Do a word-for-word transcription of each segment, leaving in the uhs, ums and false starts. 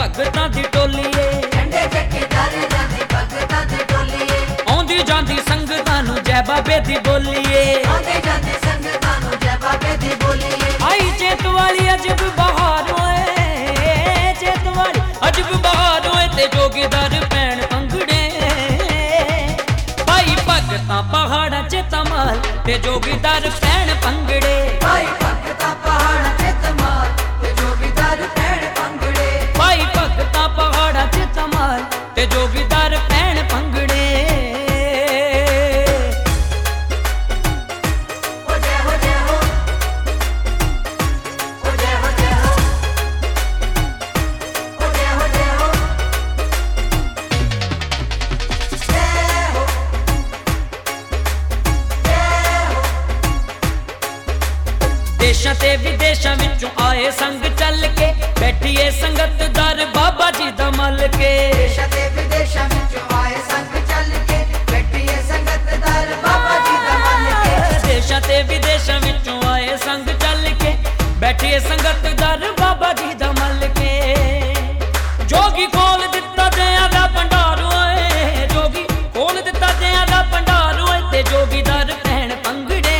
भगतां दी टोलीए झंडे चक्की तारे जांदी भगतां दी टोलीए आउंदी जांदी संगतां नूं जय बाबे दी बोलीए आउंदी जांदी संगतां नूं जय बाबे दी बोलीए आई चेत वाली अजब बहार होए चेत वाली अजब बहार होए ते जोगीदार पैण पंगड़े भाई भगतां पहाड़ां च धमाल ते जोगीदार पैण पंगड़े भाई भगतां पहाड़ां च धमाल ते जोगीदार पैण पंगड़े भाई भगतां पहाड़ां च धमाल ते जोगीदार पैण पंगड़े ओ जय हो जय हो ओ जय हो जय हो ओ जय हो जय हो जय हो जय हो देशां ते विदेशां विचों आए संग चल के बैठिए संगत दर बाबा जी दा मल के देशां ते विदेशां विचों आए संग चल के बैठिए संगत दर बाबा जी दा मन के देशां ते विदेशां विचों आए संग चल के बैठिए संगत दर बाबा जी दा मल के जोगी खोल दिता दया दा भंडार होए जोगी खोल दिता दया दा भंडार होए ते जोगीदार पैण पंगड़े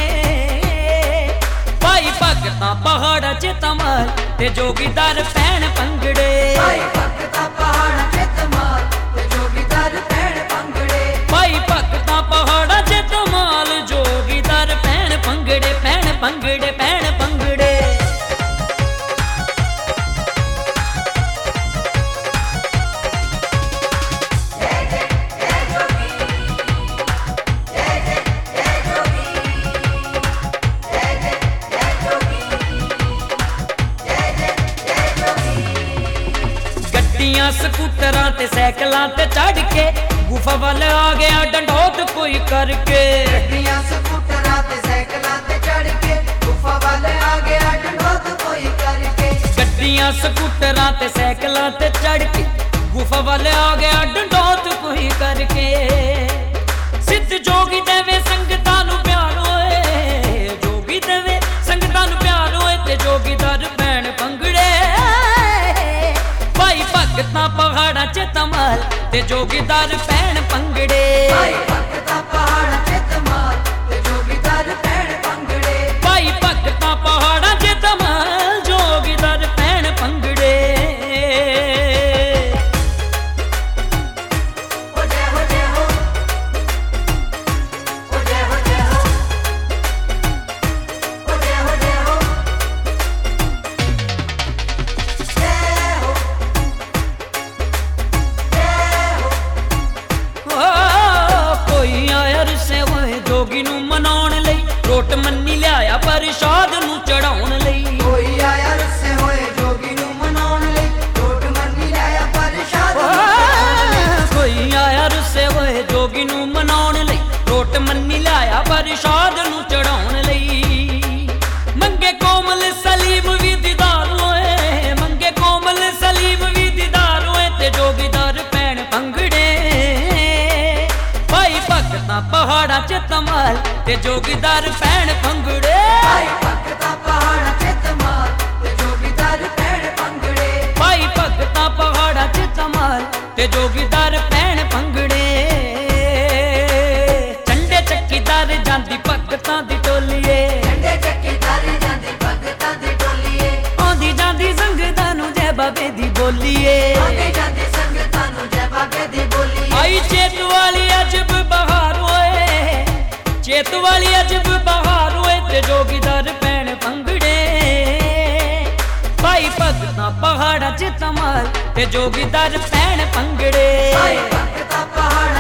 भाई भगतां पहाड़ां च धमाल ते जोगीदार पैण पंगड़े भाई भगतां पहाड़ां च धमाल ते जोगीदार पैण पंगड़े भाई भगतां पहाड़ां च धमाल जोगीदार पैण पंगड़े पैण पंगड़े पैण पंगड़े जय जय जय जोगी जय जय जय जोगी जय जय जय जोगी जय जय जय जोगी गड्डियां स्कूटरां ते साइकलां ते चढ़ के गुफा वाल आ गया डंडोत कोई करके गड्डियां स्कूटरां ते साइकलां ते चढ़ के गुफा वाले आ गया डंडोत कोई करके गड्डियां स्कूटरां ते साइकलां ते चढ़ के गुफा वाल आ गया डंडोत कोई करके सिद्ध जोगी देवे संगतां नूं प्यार होए जोगी देवे संगतां नूं प्यार होए ते जोगीदार पैण पंगड़े भाई भगतां पहाड़ां च धमाल ते जोगीदार पैण पंगड़े भाई भगतां पहाड़ां च धमाल ते जोगीदार पैण पंगड़े भाई भगतां पहाड़ां च धमाल जोगीदार पैण पंगड़े ओ जय हो जय हो ओ जय हो जय हो ओ जय हो जय हो जय हो जय हो ओ कोई आया रसे होए जोगी नूं मनाउण लई रोट मन्नी लिआया प्रसाद नूं चढ़ाउण लई कोई आया रसे होए जोगी नूं मनाउण लई रोट मन्नी लाया प्रसाद ओ, कोई आया रसे होए जोगी नूं मनाउण लई रोट मन्नी लिआया प्रसाद नूं चढ़ाउण लई मंगे कोमल सलीम भी दीदार होए मंगे कोमल सलीम भी दीदार होए ते जोगीदार पैण पंगड़े भाई भगतां पहाड़ां च धमाल ते जोगीदार पैण पंगड़े भाई भगतां पहाड़ां च धमाल ते जोगीदार पैण पंगड़े भाई भगतां पहाड़ां च धमाल ते जोगीदार पैण पंगड़े झंडे चक्कीदार जांदी भगतां दी टोलीए झंडे चक्की तारे जांदी भगतां दी टोलीए आउंदी जांदी संगतां नूं जय बाबे दी बोलीए आउंदी जांदी संगतां नूं जय बाबे दी बोलीए आई चेत वाली अजब बहार होए चेत वाली अजब बहार होए ते जोगीदार पैण पंगड़े भाई भगतां पहाड़ां च धमाल ते जोगीदार पैण पंगड़े भाई भगतां पहाड़ां